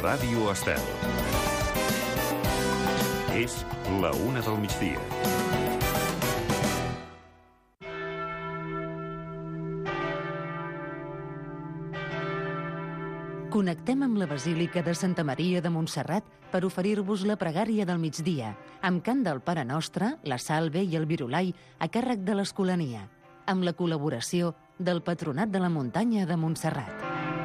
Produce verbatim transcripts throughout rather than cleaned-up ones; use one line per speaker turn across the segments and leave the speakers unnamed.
Ràdio Estel. És la una del migdia.
Connectem amb la Basílica de Santa Maria de Montserrat per oferir-vos la pregària del migdia, amb cant del Pare Nostre, la Salve i el Virolai a càrrec de l'Escolania, amb la col·laboració del Patronat de la Muntanya de Montserrat.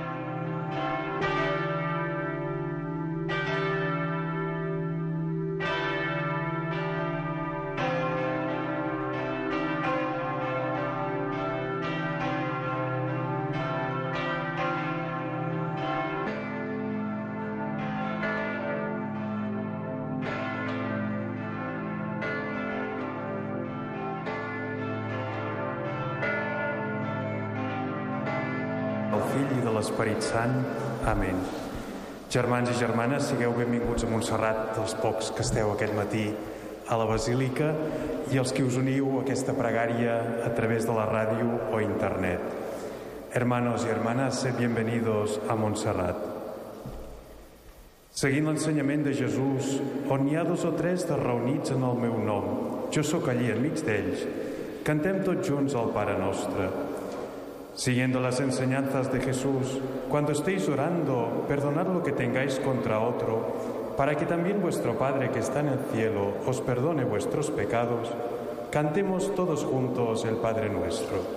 Esperit Sant. Amén. Germans i germanes, sigueu benvinguts a Montserrat, els pocs que esteu aquest matí a la Basílica i els que us uniu a aquesta pregària a través de la ràdio o internet. Hermanos y hermanas, sed bienvenidos a Montserrat. Seguint l'ensenyament de Jesús, on hi ha dos o tres de reunits en el meu nom, jo sóc allí enmig d'ells. Cantem tots junts al Pare Nostre. Siguiendo las enseñanzas de Jesús, cuando estéis orando, perdonad lo que tengáis contra otro, para que también vuestro Padre que está en el cielo os perdone vuestros pecados. Cantemos todos juntos el Padre Nuestro.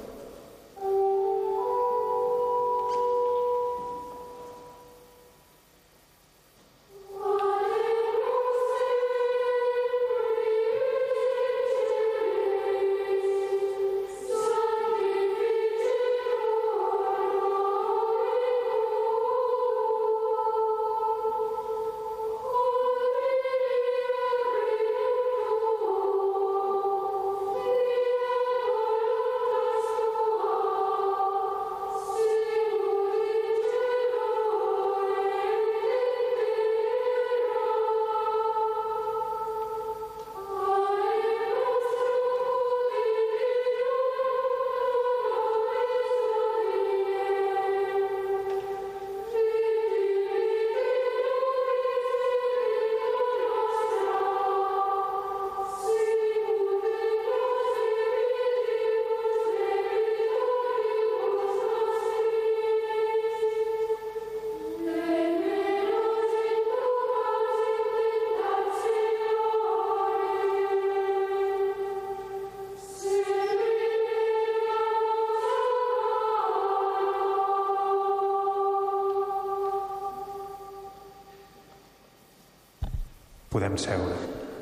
Podem seure.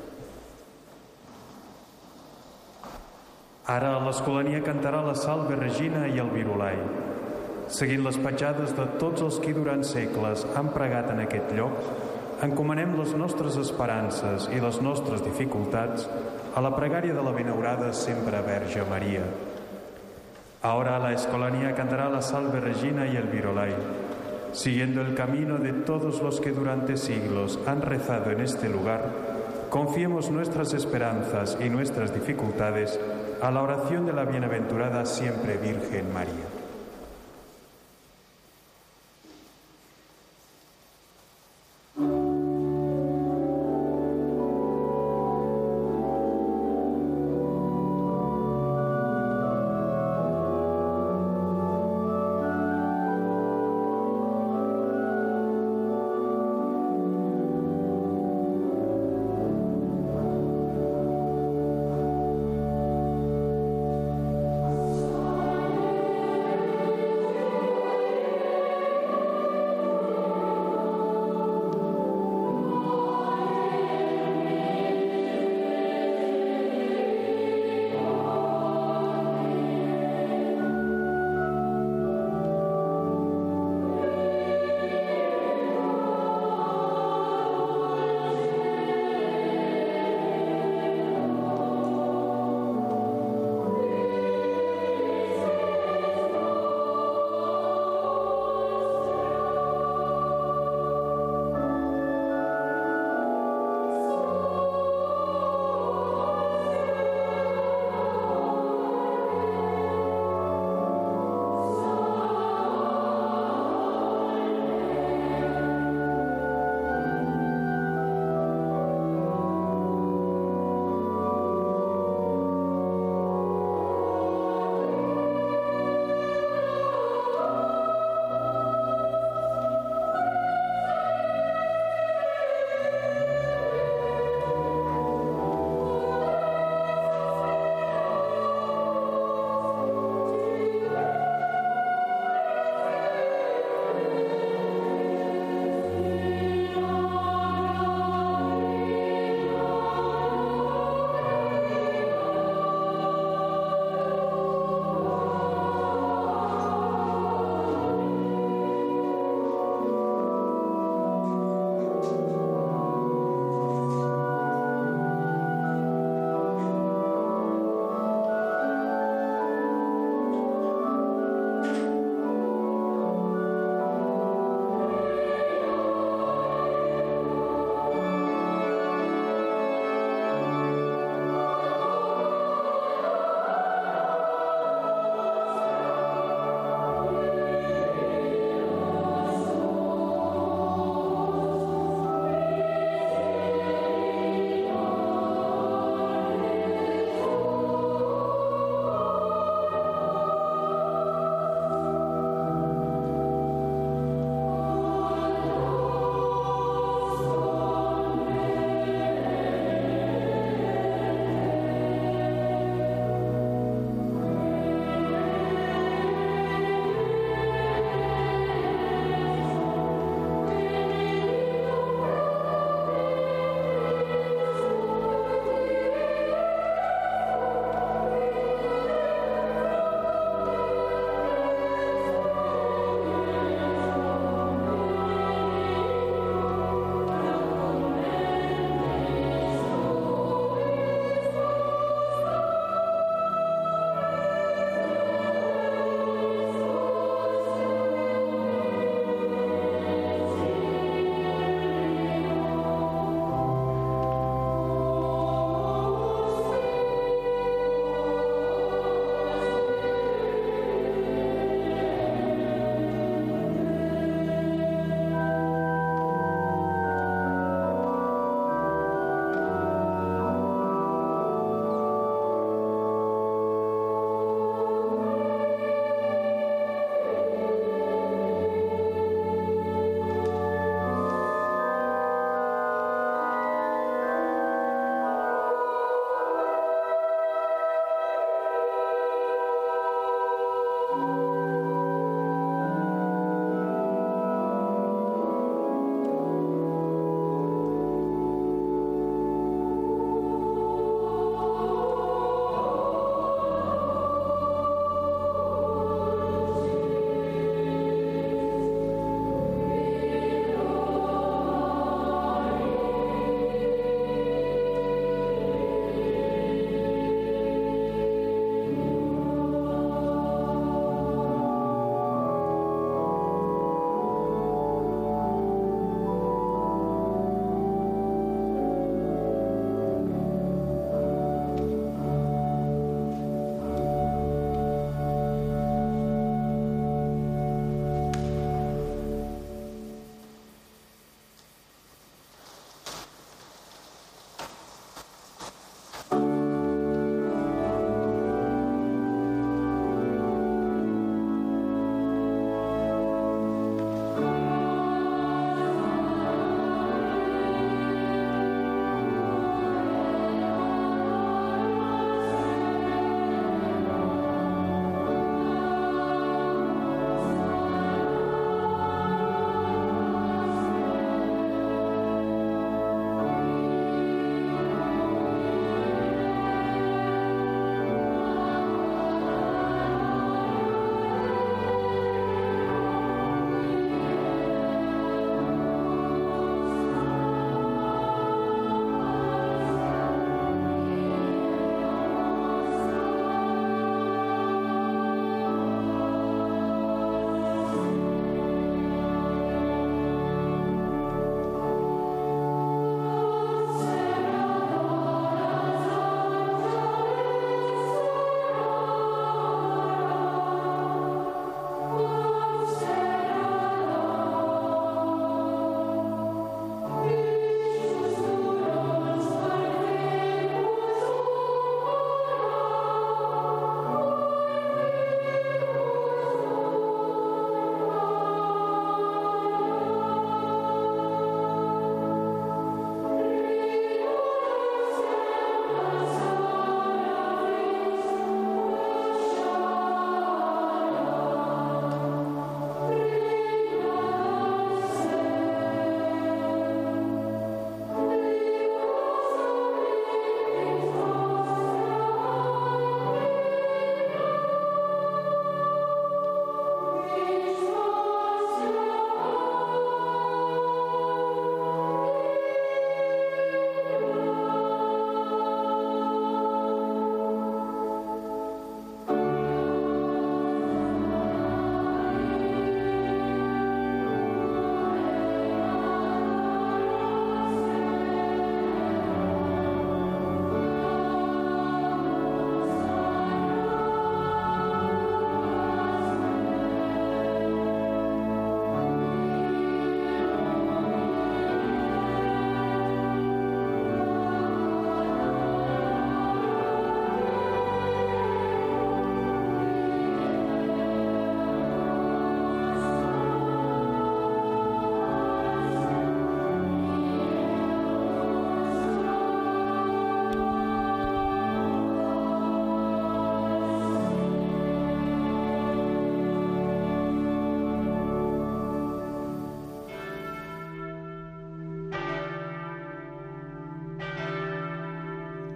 Ara l'Escolania cantarà la Salve Regina i el Virolai. Seguint les petjades de tots els qui durant segles han pregat en aquest lloc, encomanem les nostres esperances i les nostres dificultats a la pregària de la benaurada sempre Verge Maria. Ahora la Escolania cantará la Salve Regina y el Virolai. Siguiendo el camino de todos los que durante siglos han rezado en este lugar, confiemos nuestras esperanzas y nuestras dificultades a la oración de la bienaventurada siempre Virgen María.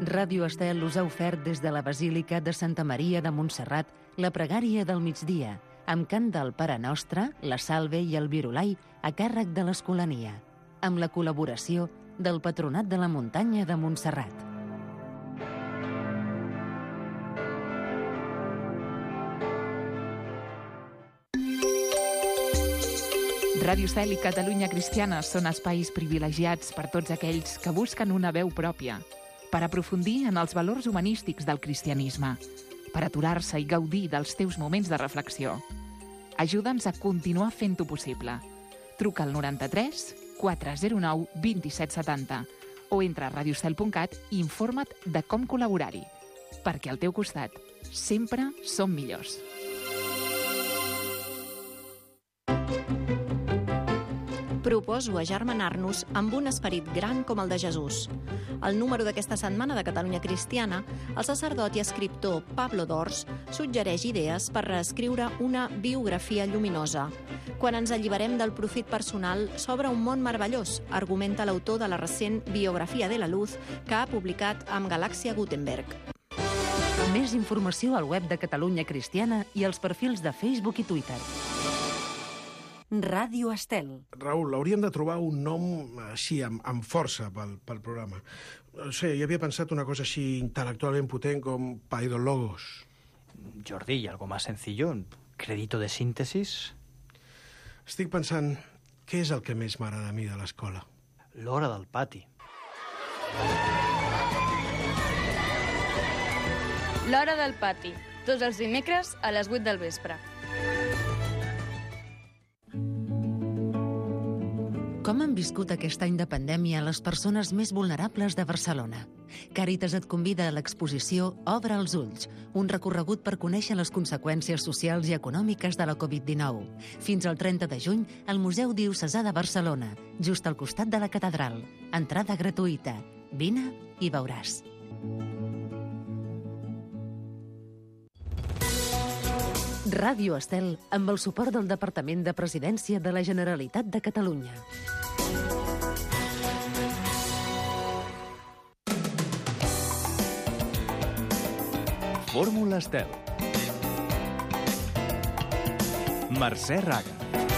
Ràdio Estel us ha ofert des de la Basílica de Santa Maria de Montserrat la pregària del migdia, amb cant del Pare Nostre, la Salve i el Virulai a càrrec de l'Escolania, amb la col·laboració del Patronat de la Muntanya de Montserrat.
Ràdio Estel i Catalunya Cristiana són espais privilegiats per tots aquells que busquen una veu pròpia, per aprofundir en els valors humanístics del cristianisme, per aturar-se i gaudir dels teus moments de reflexió. Ajuda'ns a continuar fent-ho possible. Truca al noranta-tres quatre zero nou dos set set zero o entra a radiostel punt cat i informa't de com col·laborar-hi, perquè al teu costat sempre som millors.
Proposo agermanar-nos amb un esperit gran com el de Jesús. Al número d'aquesta setmana de Catalunya Cristiana, el sacerdot i escriptor Pablo Dors suggereix idees per reescriure una biografia lluminosa. Quan ens alliberem del profit personal, s'obre un món meravellós, argumenta l'autor de la recent Biografia de la Luz que ha publicat amb Galàxia Gutenberg.
Més informació al web de Catalunya Cristiana i als perfils de Facebook i Twitter. Ràdio Estel.
Raül, hauríem de trobar un nom així, amb, amb força pel, pel programa. No sé, jo havia pensat una cosa així intel·lectualment potent com Paidologos.
Jordi, ¿y algo más sencillo? ¿Crédito de síntesis?
Estic pensant, què és el que més m'agrada a mi de l'escola?
L'hora del pati.
L'hora del pati, tots els dimecres a les vuit del vespre.
Com han viscut aquest any de pandèmia les persones més vulnerables de Barcelona? Càritas et convida a l'exposició Obre els ulls, un recorregut per conèixer les conseqüències socials i econòmiques de la covid dinou. Fins al trenta de juny, al Museu Diocesà de Barcelona, just al costat de la catedral. Entrada gratuïta. Vine i veuràs. Ràdio Estel, amb el suport del Departament de Presidència de la Generalitat de Catalunya.
Fórmula Estel. Mercè Raga.